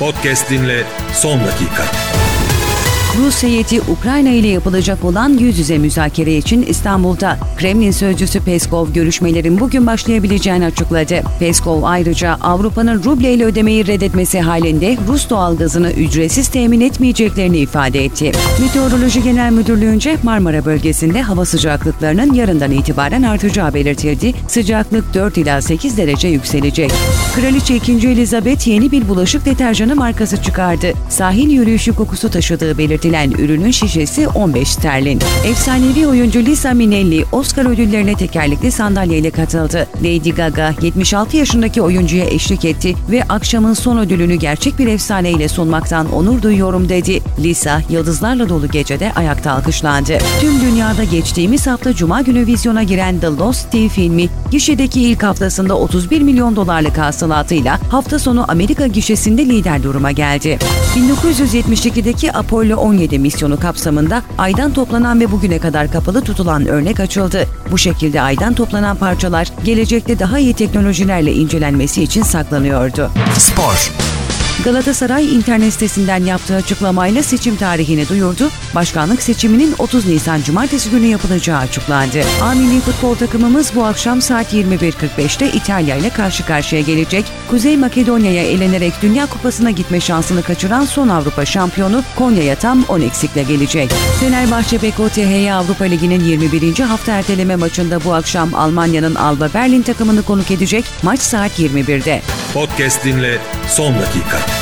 Podcast dinle son dakika. Rus heyeti Ukrayna ile yapılacak olan yüz yüze müzakere için İstanbul'da. Kremlin sözcüsü Peskov görüşmelerin bugün başlayabileceğini açıkladı. Peskov ayrıca Avrupa'nın ruble ile ödemeyi reddetmesi halinde Rus doğalgazını ücretsiz temin etmeyeceklerini ifade etti. Meteoroloji Genel Müdürlüğü'nce Marmara bölgesinde hava sıcaklıklarının yarından itibaren artacağı belirtildi. Sıcaklık 4 ila 8 derece yükselecek. Kraliçe 2. Elizabeth yeni bir bulaşık deterjanı markası çıkardı. Sahil yürüyüşü kokusu taşıdığı belirtilen ürünün şişesi 15 sterlin. Efsanevi oyuncu Liza Minnelli Oscar ödüllerine tekerlekli sandalyeyle katıldı. Lady Gaga 76 yaşındaki oyuncuya eşlik etti ve akşamın son ödülünü gerçek bir efsaneyle sunmaktan onur duyuyorum dedi. Liza, yıldızlarla dolu gecede ayakta alkışlandı. Tüm dünyada geçtiğimiz hafta Cuma günü vizyona giren The Lost City filmi, gişedeki ilk haftasında 31 milyon dolarlık hasılatıyla hafta sonu Amerika gişesinde lider duruma geldi. 1972'deki Apollo 17 misyonu kapsamında Ay'dan toplanan ve bugüne kadar kapalı tutulan örnek açıldı. Bu şekilde Ay'dan toplanan parçalar gelecekte daha iyi teknolojilerle incelenmesi için saklanıyordu. Spor. Galatasaray internet sitesinden yaptığı açıklamayla seçim tarihini duyurdu. Başkanlık seçiminin 30 Nisan Cumartesi günü yapılacağı açıklandı. A milli futbol takımımız bu akşam saat 21.45'te İtalya ile karşı karşıya gelecek. Kuzey Makedonya'ya elenerek Dünya Kupası'na gitme şansını kaçıran son Avrupa şampiyonu Konya'ya tam 10 eksikle gelecek. Fenerbahçe BKTH Avrupa Ligi'nin 21. hafta erteleme maçında bu akşam Almanya'nın Alba Berlin takımını konuk edecek. Maç saat 21'de. Podcast dinle son dakika.